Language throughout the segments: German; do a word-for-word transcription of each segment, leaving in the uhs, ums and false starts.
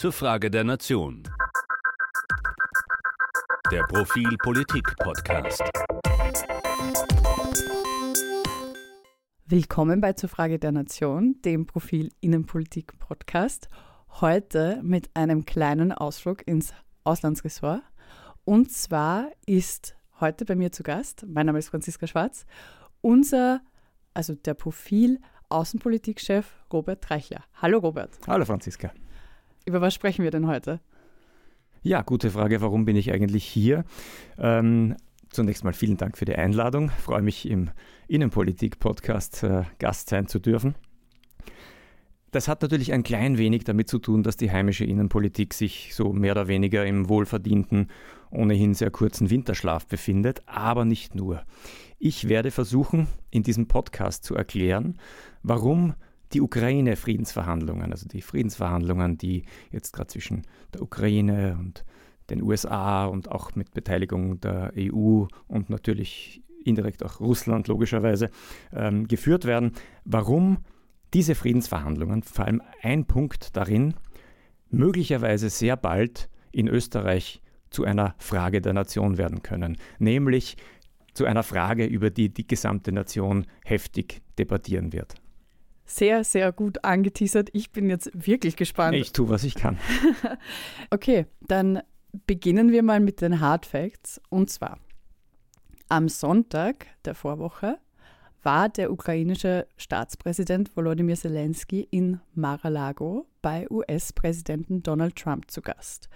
zur Frage der Nation. Der Profil Politik Podcast. Willkommen bei Zur Frage der Nation, dem Profil Innenpolitik Podcast. Heute mit einem kleinen Ausflug ins Auslandsressort. Und zwar ist heute bei mir zu Gast, mein Name ist Franziska Schwarz, unser, also der Profil Außenpolitikchef Robert Reichler. Hallo Robert. Hallo Franziska. Über was sprechen wir denn heute? Ja, gute Frage. Warum bin ich eigentlich hier? Ähm, zunächst mal vielen Dank für die Einladung. Ich freue mich, im Innenpolitik-Podcast äh, Gast sein zu dürfen. Das hat natürlich ein klein wenig damit zu tun, dass die heimische Innenpolitik sich so mehr oder weniger im wohlverdienten, ohnehin sehr kurzen Winterschlaf befindet, aber nicht nur. Ich werde versuchen, in diesem Podcast zu erklären, warum die Ukraine-Friedensverhandlungen, also die Friedensverhandlungen, die jetzt gerade zwischen der Ukraine und den U S A und auch mit Beteiligung der E U und natürlich indirekt auch Russland logischerweise ähm, geführt werden, warum diese Friedensverhandlungen, vor allem ein Punkt darin, möglicherweise sehr bald in Österreich zu einer Frage der Nation werden können, nämlich zu einer Frage, über die die gesamte Nation heftig debattieren wird. Sehr, sehr gut angeteasert. Ich bin jetzt wirklich gespannt. Ich tue, was ich kann. Okay, dann beginnen wir mal mit den Hard Facts. Und zwar, am Sonntag der Vorwoche war der ukrainische Staatspräsident Volodymyr Zelensky in Mar-a-Lago bei U S-Präsidenten Donald Trump zu Gast.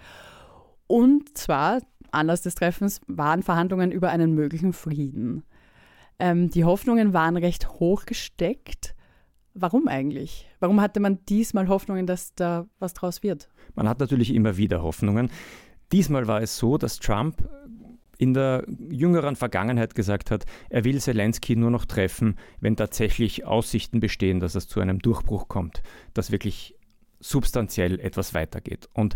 Und zwar, Anlass des Treffens, waren Verhandlungen über einen möglichen Frieden. Ähm, die Hoffnungen waren recht hoch gesteckt. Warum eigentlich? Warum hatte man diesmal Hoffnungen, dass da was draus wird? Man hat natürlich immer wieder Hoffnungen. Diesmal war es so, dass Trump in der jüngeren Vergangenheit gesagt hat, er will Zelensky nur noch treffen, wenn tatsächlich Aussichten bestehen, dass es zu einem Durchbruch kommt, dass wirklich substanziell etwas weitergeht. Und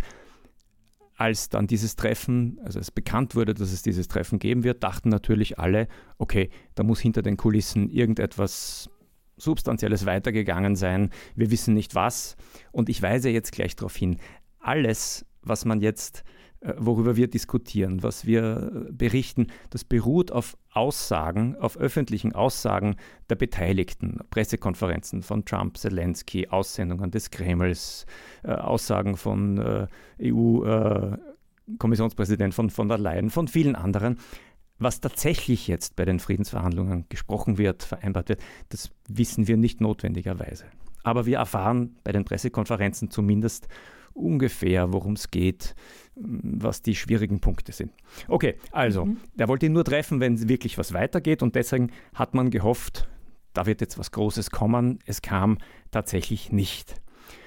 als dann dieses Treffen, also es bekannt wurde, dass es dieses Treffen geben wird, dachten natürlich alle, okay, da muss hinter den Kulissen irgendetwas Substanzielles weitergegangen sein. Wir wissen nicht was. Und ich weise jetzt gleich darauf hin, alles, was man jetzt, worüber wir diskutieren, was wir berichten, das beruht auf Aussagen, auf öffentlichen Aussagen der Beteiligten, Pressekonferenzen von Trump, Zelensky, Aussendungen des Kremls, äh, Aussagen von äh, E U-Kommissionspräsident von von der Leyen, von vielen anderen. Was tatsächlich jetzt bei den Friedensverhandlungen gesprochen wird, vereinbart wird, das wissen wir nicht notwendigerweise. Aber wir erfahren bei den Pressekonferenzen zumindest ungefähr, worum es geht, was die schwierigen Punkte sind. Okay, also, mhm. der wollte ihn nur treffen, wenn wirklich was weitergeht und deswegen hat man gehofft, da wird jetzt was Großes kommen. Es kam tatsächlich nicht.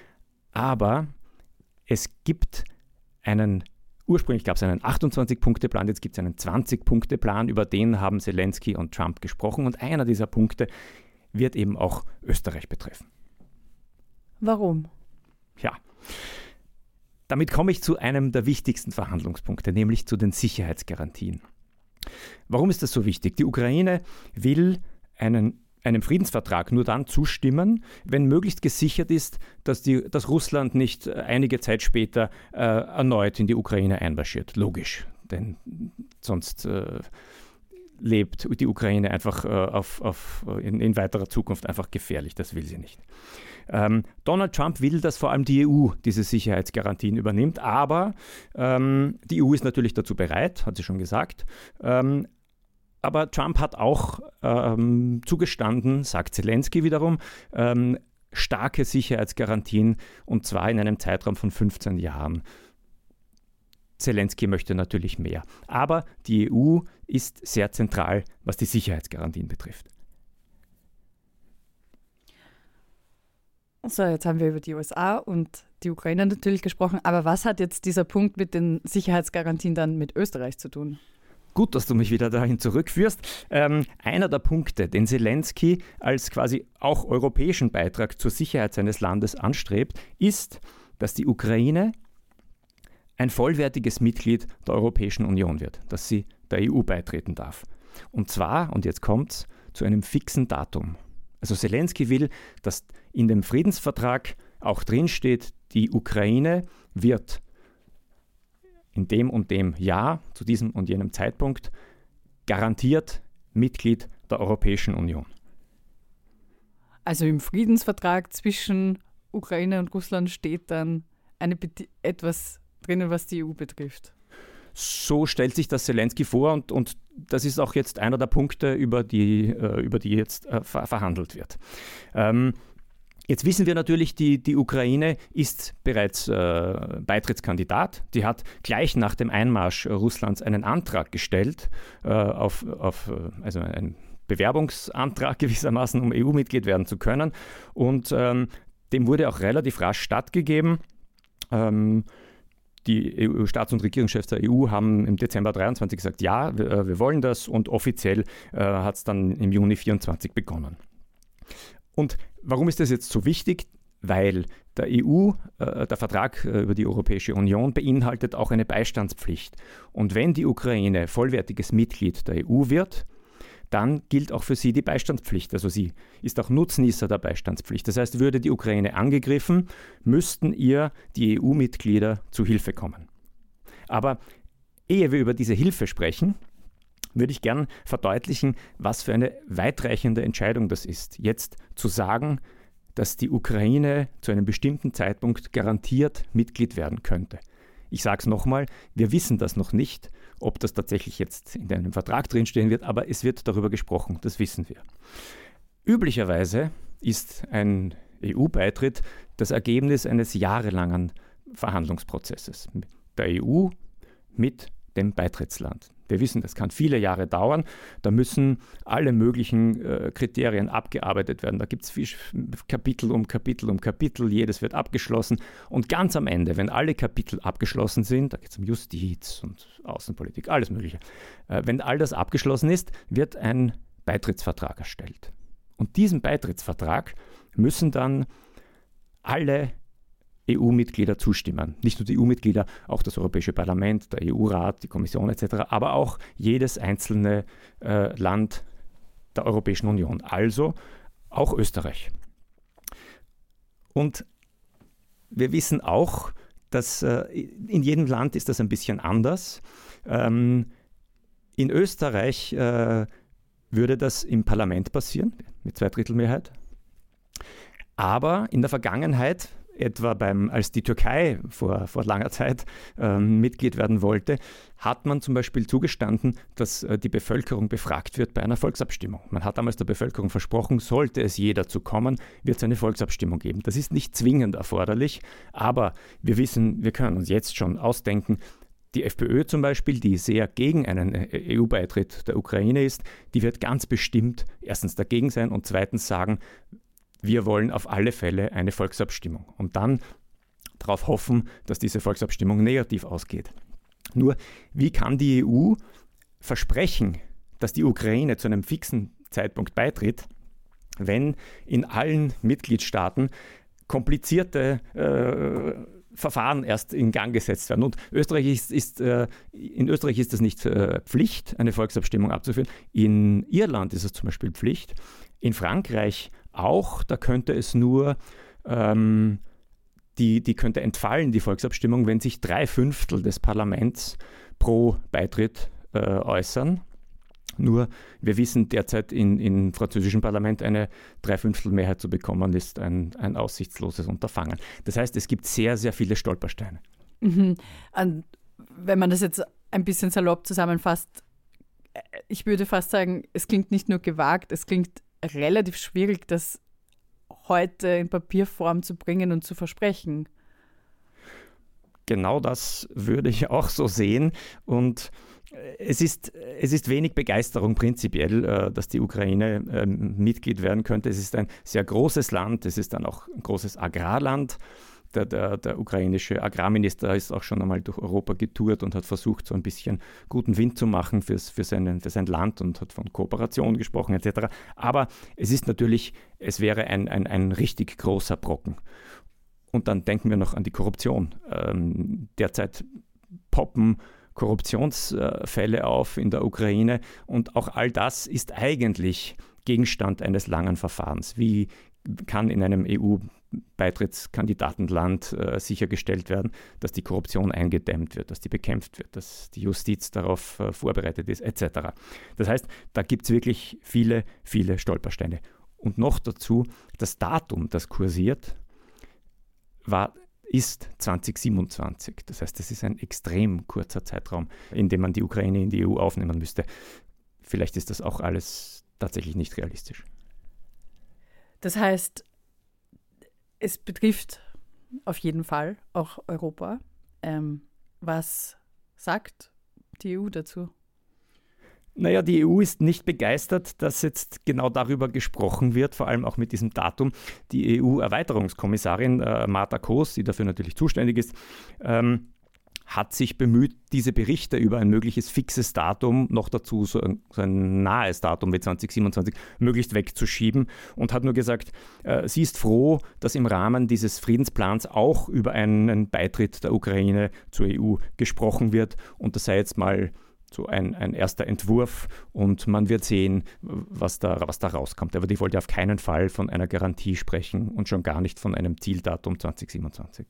Aber es gibt einen Ursprünglich gab es einen achtundzwanzig-Punkte-Plan, jetzt gibt es einen zwanzig-Punkte-Plan, über den haben Zelensky und Trump gesprochen und einer dieser Punkte wird eben auch Österreich betreffen. Warum? Ja, damit komme ich zu einem der wichtigsten Verhandlungspunkte, nämlich zu den Sicherheitsgarantien. Warum ist das so wichtig? Die Ukraine will einen einem Friedensvertrag nur dann zustimmen, wenn möglichst gesichert ist, dass, die, dass Russland nicht einige Zeit später äh, erneut in die Ukraine einmarschiert. Logisch, denn sonst äh, lebt die Ukraine einfach äh, auf, auf, in, in weiterer Zukunft einfach gefährlich. Das will sie nicht. Ähm, Donald Trump will, dass vor allem die E U diese Sicherheitsgarantien übernimmt, aber ähm, die E U ist natürlich dazu bereit, hat sie schon gesagt. Ähm, Aber Trump hat auch ähm, zugestanden, sagt Zelensky wiederum, ähm, starke Sicherheitsgarantien und zwar in einem Zeitraum von fünfzehn Jahren. Zelensky möchte natürlich mehr. Aber die E U ist sehr zentral, was die Sicherheitsgarantien betrifft. So, jetzt haben wir über die U S A und die Ukraine natürlich gesprochen. Aber was hat jetzt dieser Punkt mit den Sicherheitsgarantien dann mit Österreich zu tun? Gut, dass du mich wieder dahin zurückführst. Ähm, einer der Punkte, den Zelensky als quasi auch europäischen Beitrag zur Sicherheit seines Landes anstrebt, ist, dass die Ukraine ein vollwertiges Mitglied der Europäischen Union wird, dass sie der E U beitreten darf. Und zwar, und jetzt kommt's, zu einem fixen Datum. Also Zelensky will, dass in dem Friedensvertrag auch drinsteht, die Ukraine wird in dem und dem Jahr, zu diesem und jenem Zeitpunkt, garantiert Mitglied der Europäischen Union. Also im Friedensvertrag zwischen Ukraine und Russland steht dann eine, etwas drinnen, was die E U betrifft. So stellt sich das Zelensky vor und, und das ist auch jetzt einer der Punkte, über die, äh, über die jetzt äh, ver- verhandelt wird. Ähm, Jetzt wissen wir natürlich, die, die Ukraine ist bereits äh, Beitrittskandidat. Die hat gleich nach dem Einmarsch Russlands einen Antrag gestellt, äh, auf, auf, also einen Bewerbungsantrag gewissermaßen, um E U-Mitglied werden zu können. Und ähm, dem wurde auch relativ rasch stattgegeben. Ähm, die E U, Staats- und Regierungschefs der E U haben im Dezember dreiundzwanzig gesagt, ja, wir, wir wollen das, und offiziell äh, hat es dann im Juni vierundzwanzig begonnen. Und warum ist das jetzt so wichtig? Weil der E U, äh, der Vertrag äh, über die Europäische Union beinhaltet auch eine Beistandspflicht. Und wenn die Ukraine vollwertiges Mitglied der E U wird, dann gilt auch für sie die Beistandspflicht. Also sie ist auch Nutznießer der Beistandspflicht. Das heißt, würde die Ukraine angegriffen, müssten ihr die E U-Mitglieder zu Hilfe kommen. Aber ehe wir über diese Hilfe sprechen, würde ich gern verdeutlichen, was für eine weitreichende Entscheidung das ist, jetzt zu sagen, dass die Ukraine zu einem bestimmten Zeitpunkt garantiert Mitglied werden könnte. Ich sage es nochmal, wir wissen das noch nicht, ob das tatsächlich jetzt in einem Vertrag drinstehen wird, aber es wird darüber gesprochen, das wissen wir. Üblicherweise ist ein E U-Beitritt das Ergebnis eines jahrelangen Verhandlungsprozesses der E U mit dem Beitrittsland. Wir wissen, das kann viele Jahre dauern. Da müssen alle möglichen äh, Kriterien abgearbeitet werden. Da gibt es Kapitel um Kapitel um Kapitel. Jedes wird abgeschlossen. Und ganz am Ende, wenn alle Kapitel abgeschlossen sind, da geht es um Justiz und Außenpolitik, alles Mögliche. Äh, wenn all das abgeschlossen ist, wird ein Beitrittsvertrag erstellt. Und diesem Beitrittsvertrag müssen dann alle E U-Mitglieder zustimmen. Nicht nur die E U-Mitglieder, auch das Europäische Parlament, der E U-Rat, die Kommission et cetera, aber auch jedes einzelne äh, Land der Europäischen Union, also auch Österreich. Und wir wissen auch, dass äh, in jedem Land ist das ein bisschen anders. Ähm, in Österreich äh, würde das im Parlament passieren, mit Zweidrittelmehrheit. Aber in der Vergangenheit, etwa beim, als die Türkei vor, vor langer Zeit ähm, Mitglied werden wollte, hat man zum Beispiel zugestanden, dass äh, die Bevölkerung befragt wird bei einer Volksabstimmung. Man hat damals der Bevölkerung versprochen, sollte es je dazu kommen, wird es eine Volksabstimmung geben. Das ist nicht zwingend erforderlich, aber wir wissen, wir können uns jetzt schon ausdenken, die FPÖ zum Beispiel, die sehr gegen einen E U-Beitritt der Ukraine ist, die wird ganz bestimmt erstens dagegen sein und zweitens sagen, wir wollen auf alle Fälle eine Volksabstimmung und dann darauf hoffen, dass diese Volksabstimmung negativ ausgeht. Nur, wie kann die E U versprechen, dass die Ukraine zu einem fixen Zeitpunkt beitritt, wenn in allen Mitgliedstaaten komplizierte äh, Verfahren erst in Gang gesetzt werden? Und Österreich ist, ist, äh, in Österreich ist es nicht äh, Pflicht, eine Volksabstimmung abzuführen. In Irland ist es zum Beispiel Pflicht. In Frankreich auch, da könnte es nur, ähm, die, die könnte entfallen, die Volksabstimmung, wenn sich drei Fünftel des Parlaments pro Beitritt äh, äußern. Nur, wir wissen derzeit in, im französischen Parlament eine Dreiviertelmehrheit zu bekommen, ist ein, ein aussichtsloses Unterfangen. Das heißt, es gibt sehr, sehr viele Stolpersteine. Mhm. Und wenn man das jetzt ein bisschen salopp zusammenfasst, ich würde fast sagen, es klingt nicht nur gewagt, es klingt relativ schwierig, das heute in Papierform zu bringen und zu versprechen. Genau das würde ich auch so sehen. Und es ist, es ist wenig Begeisterung prinzipiell, dass die Ukraine Mitglied werden könnte. Es ist ein sehr großes Land, es ist dann auch ein großes Agrarland. Der, der, der ukrainische Agrarminister ist auch schon einmal durch Europa getourt und hat versucht, so ein bisschen guten Wind zu machen fürs, für, seinen, für sein Land und hat von Kooperation gesprochen et cetera. Aber es ist natürlich, es wäre ein, ein, ein richtig großer Brocken. Und dann denken wir noch an die Korruption. Ähm, derzeit poppen Korruptionsfälle auf in der Ukraine und auch all das ist eigentlich Gegenstand eines langen Verfahrens. Wie kann in einem E U Beitrittskandidatenland äh, sichergestellt werden, dass die Korruption eingedämmt wird, dass die bekämpft wird, dass die Justiz darauf äh, vorbereitet ist, et cetera. Das heißt, da gibt es wirklich viele, viele Stolpersteine. Und noch dazu, das Datum, das kursiert, war, ist zwanzig siebenundzwanzig. Das heißt, das ist ein extrem kurzer Zeitraum, in dem man die Ukraine in die E U aufnehmen müsste. Vielleicht ist das auch alles tatsächlich nicht realistisch. Das heißt, es betrifft auf jeden Fall auch Europa. Ähm, was sagt die E U dazu? Naja, die E U ist nicht begeistert, dass jetzt genau darüber gesprochen wird, vor allem auch mit diesem Datum. Die E U-Erweiterungskommissarin äh, Marta Koos, die dafür natürlich zuständig ist, ähm, hat sich bemüht, diese Berichte über ein mögliches fixes Datum, noch dazu so ein, so ein nahes Datum wie zwanzig siebenundzwanzig, möglichst wegzuschieben und hat nur gesagt, äh, sie ist froh, dass im Rahmen dieses Friedensplans auch über einen Beitritt der Ukraine zur E U gesprochen wird und das sei jetzt mal so ein, ein erster Entwurf und man wird sehen, was da, was da rauskommt. Aber die wollte auf keinen Fall von einer Garantie sprechen und schon gar nicht von einem Zieldatum zwanzig siebenundzwanzig.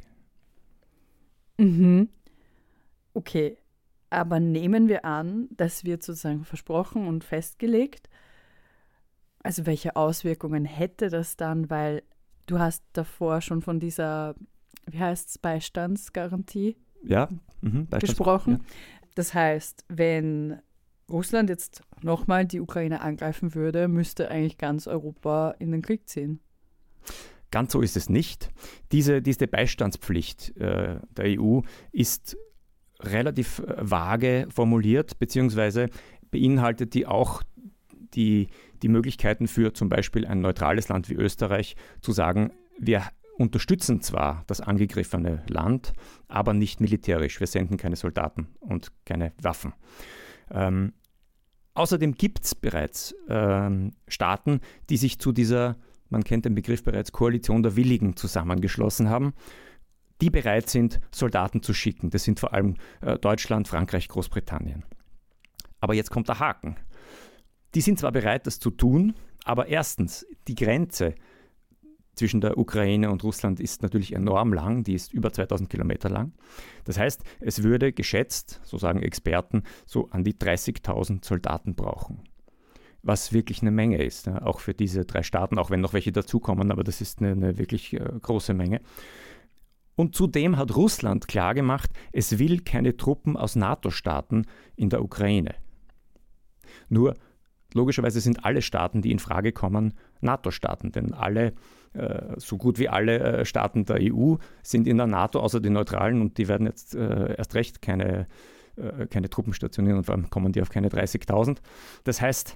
Mhm. Okay, aber nehmen wir an, das wird sozusagen versprochen und festgelegt. Also welche Auswirkungen hätte das dann? Weil du hast davor schon von dieser, wie heißt es, Beistandsgarantie ja, mhm, Beistands- gesprochen. Ja. Das heißt, wenn Russland jetzt nochmal die Ukraine angreifen würde, müsste eigentlich ganz Europa in den Krieg ziehen. Ganz so ist es nicht. Diese, diese Beistandspflicht äh, der E U ist relativ vage formuliert, beziehungsweise beinhaltet die auch die, die Möglichkeiten für zum Beispiel ein neutrales Land wie Österreich zu sagen, wir unterstützen zwar das angegriffene Land, aber nicht militärisch. Wir senden keine Soldaten und keine Waffen. Ähm, außerdem gibt es bereits ähm, Staaten, die sich zu dieser, man kennt den Begriff bereits, Koalition der Willigen zusammengeschlossen haben, die bereit sind, Soldaten zu schicken. Das sind vor allem äh, Deutschland, Frankreich, Großbritannien. Aber jetzt kommt der Haken. Die sind zwar bereit, das zu tun, aber erstens, die Grenze zwischen der Ukraine und Russland ist natürlich enorm lang, die ist über zweitausend Kilometer lang. Das heißt, es würde geschätzt, so sagen Experten, so an die dreißigtausend Soldaten brauchen. Was wirklich eine Menge ist, ja, auch für diese drei Staaten, auch wenn noch welche dazukommen, aber das ist eine, eine wirklich äh, große Menge. Und zudem hat Russland klargemacht, es will keine Truppen aus NATO-Staaten in der Ukraine. Nur logischerweise sind alle Staaten, die in Frage kommen, NATO-Staaten, denn alle, äh, so gut wie alle äh, Staaten der E U sind in der NATO, außer die Neutralen, und die werden jetzt äh, erst recht keine, äh, keine Truppen stationieren und vor allem kommen die auf keine dreißigtausend. Das heißt,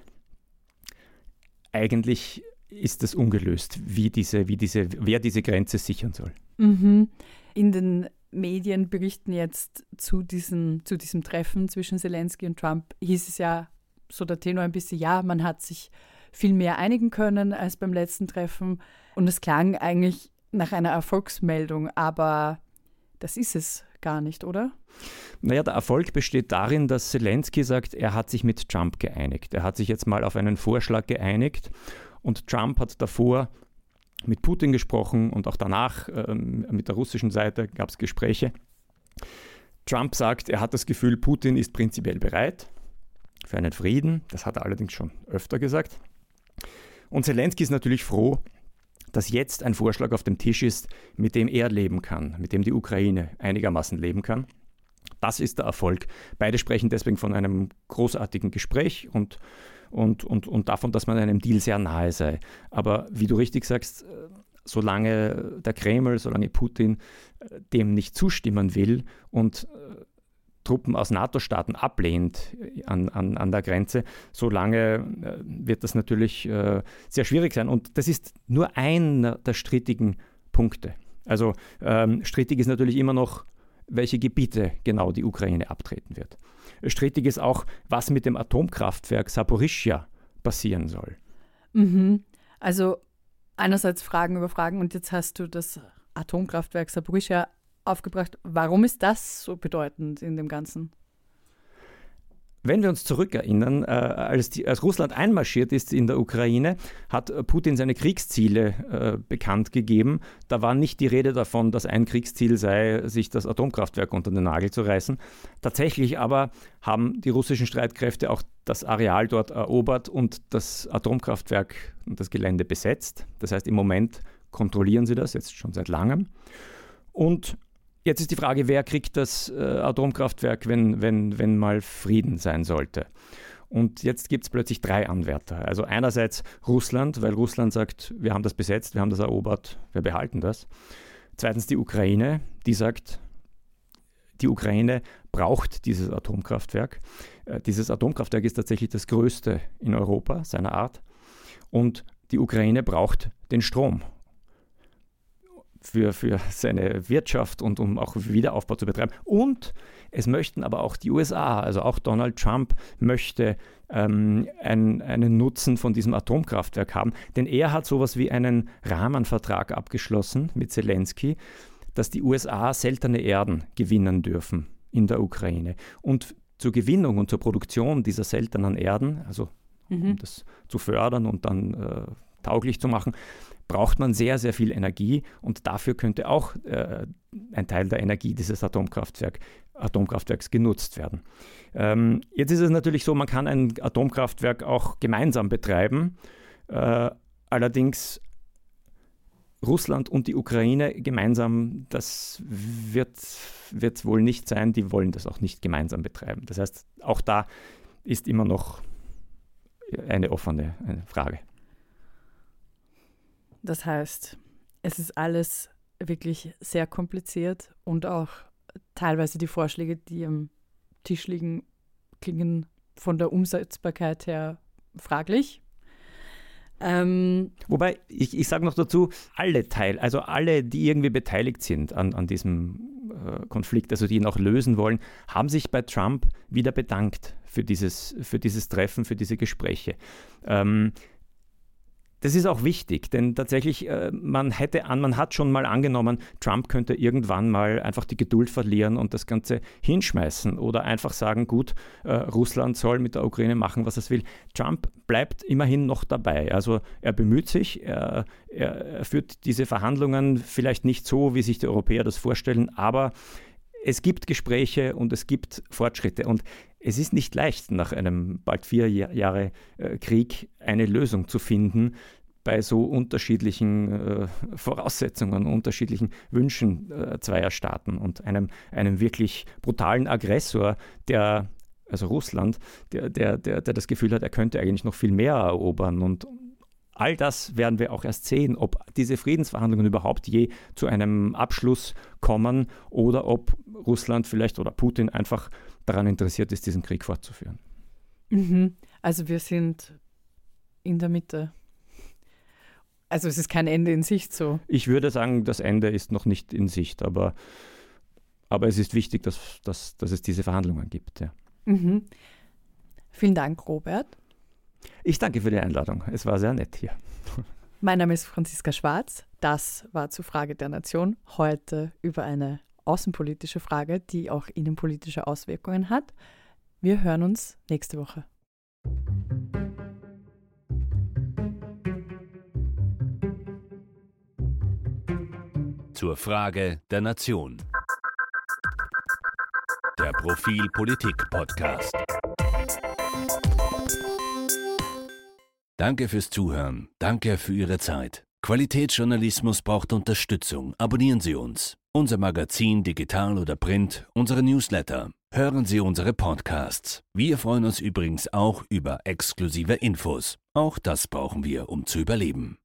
eigentlich ist es ungelöst, wie diese, wie diese, wer diese Grenze sichern soll. Mhm. In den Medien berichten jetzt zu diesem, zu diesem Treffen zwischen Zelensky und Trump, hieß es ja so der Tenor ein bisschen, ja, man hat sich viel mehr einigen können als beim letzten Treffen und es klang eigentlich nach einer Erfolgsmeldung, aber das ist es gar nicht, oder? Naja, der Erfolg besteht darin, dass Zelensky sagt, er hat sich mit Trump geeinigt. Er hat sich jetzt mal auf einen Vorschlag geeinigt und Trump hat davor mit Putin gesprochen und auch danach ähm, mit der russischen Seite gab es Gespräche. Trump sagt, er hat das Gefühl, Putin ist prinzipiell bereit für einen Frieden. Das hat er allerdings schon öfter gesagt. Und Zelensky ist natürlich froh, dass jetzt ein Vorschlag auf dem Tisch ist, mit dem er leben kann, mit dem die Ukraine einigermaßen leben kann. Das ist der Erfolg. Beide sprechen deswegen von einem großartigen Gespräch und, und, und, und davon, dass man einem Deal sehr nahe sei. Aber wie du richtig sagst, solange der Kreml, solange Putin dem nicht zustimmen will und Truppen aus NATO-Staaten ablehnt an, an, an der Grenze, solange wird das natürlich äh, sehr schwierig sein. Und das ist nur einer der strittigen Punkte. Also ähm, strittig ist natürlich immer noch, welche Gebiete genau die Ukraine abtreten wird. Strittig ist auch, was mit dem Atomkraftwerk Saporischschja passieren soll. Mhm. Also einerseits Fragen über Fragen und jetzt hast du das Atomkraftwerk Saporischschja aufgebracht. Warum ist das so bedeutend in dem Ganzen? Wenn wir uns zurückerinnern, äh, als, die, als Russland einmarschiert ist in der Ukraine, hat Putin seine Kriegsziele äh, bekannt gegeben. Da war nicht die Rede davon, dass ein Kriegsziel sei, sich das Atomkraftwerk unter den Nagel zu reißen. Tatsächlich aber haben die russischen Streitkräfte auch das Areal dort erobert und das Atomkraftwerk und das Gelände besetzt. Das heißt, im Moment kontrollieren sie das, jetzt schon seit langem. Und jetzt ist die Frage, wer kriegt das äh, Atomkraftwerk, wenn, wenn, wenn mal Frieden sein sollte? Und jetzt gibt es plötzlich drei Anwärter. Also einerseits Russland, weil Russland sagt, wir haben das besetzt, wir haben das erobert, wir behalten das. Zweitens die Ukraine, die sagt, die Ukraine braucht dieses Atomkraftwerk. Äh, dieses Atomkraftwerk ist tatsächlich das größte in Europa seiner Art. Und die Ukraine braucht den Strom. Für, für seine Wirtschaft und um auch Wiederaufbau zu betreiben. Und es möchten aber auch die U S A, also auch Donald Trump möchte ähm, ein, einen Nutzen von diesem Atomkraftwerk haben, denn er hat sowas wie einen Rahmenvertrag abgeschlossen mit Zelensky, dass die U S A seltene Erden gewinnen dürfen in der Ukraine. Und zur Gewinnung und zur Produktion dieser seltenen Erden, also mhm. um das zu fördern und dann äh, tauglich zu machen, braucht man sehr, sehr viel Energie und dafür könnte auch äh, ein Teil der Energie dieses Atomkraftwerk, Atomkraftwerks genutzt werden. Ähm, jetzt ist es natürlich so, man kann ein Atomkraftwerk auch gemeinsam betreiben. Äh, allerdings Russland und die Ukraine gemeinsam, das wird es wohl nicht sein. Die wollen das auch nicht gemeinsam betreiben. Das heißt, auch da ist immer noch eine offene eine Frage. Das heißt, es ist alles wirklich sehr kompliziert und auch teilweise die Vorschläge, die am Tisch liegen, klingen von der Umsetzbarkeit her fraglich. Ähm, Wobei, ich, ich sage noch dazu, alle Teil, also alle, die irgendwie beteiligt sind an, an diesem äh, Konflikt, also die ihn auch lösen wollen, haben sich bei Trump wieder bedankt für dieses, für dieses Treffen, für diese Gespräche. Ähm, Das ist auch wichtig, denn tatsächlich, äh, man hätte an, man hat schon mal angenommen, Trump könnte irgendwann mal einfach die Geduld verlieren und das Ganze hinschmeißen oder einfach sagen, gut, äh, Russland soll mit der Ukraine machen, was es will. Trump bleibt immerhin noch dabei. Also er bemüht sich, er, er, er führt diese Verhandlungen vielleicht nicht so, wie sich die Europäer das vorstellen, aber es gibt Gespräche und es gibt Fortschritte und es ist nicht leicht, nach einem bald vier Jahre äh, Krieg eine Lösung zu finden bei so unterschiedlichen äh, Voraussetzungen, unterschiedlichen Wünschen äh, zweier Staaten und einem, einem wirklich brutalen Aggressor, der, also Russland, der, der, der, der das Gefühl hat, er könnte eigentlich noch viel mehr erobern. Und all das werden wir auch erst sehen, ob diese Friedensverhandlungen überhaupt je zu einem Abschluss kommen oder ob Russland vielleicht oder Putin einfach daran interessiert ist, diesen Krieg fortzuführen. Mhm. Also wir sind in der Mitte. Also es ist kein Ende in Sicht so. Ich würde sagen, das Ende ist noch nicht in Sicht, aber, aber es ist wichtig, dass, dass, dass es diese Verhandlungen gibt. Ja. Mhm. Vielen Dank, Robert. Ich danke für die Einladung. Es war sehr nett hier. Mein Name ist Franziska Schwarz. Das war zur Frage der Nation. Heute über eine außenpolitische Frage, die auch innenpolitische Auswirkungen hat. Wir hören uns nächste Woche. Zur Frage der Nation. Der Profil Politik Podcast. Danke fürs Zuhören. Danke für Ihre Zeit. Qualitätsjournalismus braucht Unterstützung. Abonnieren Sie uns. Unser Magazin, digital oder print, unsere Newsletter. Hören Sie unsere Podcasts. Wir freuen uns übrigens auch über exklusive Infos. Auch das brauchen wir, um zu überleben.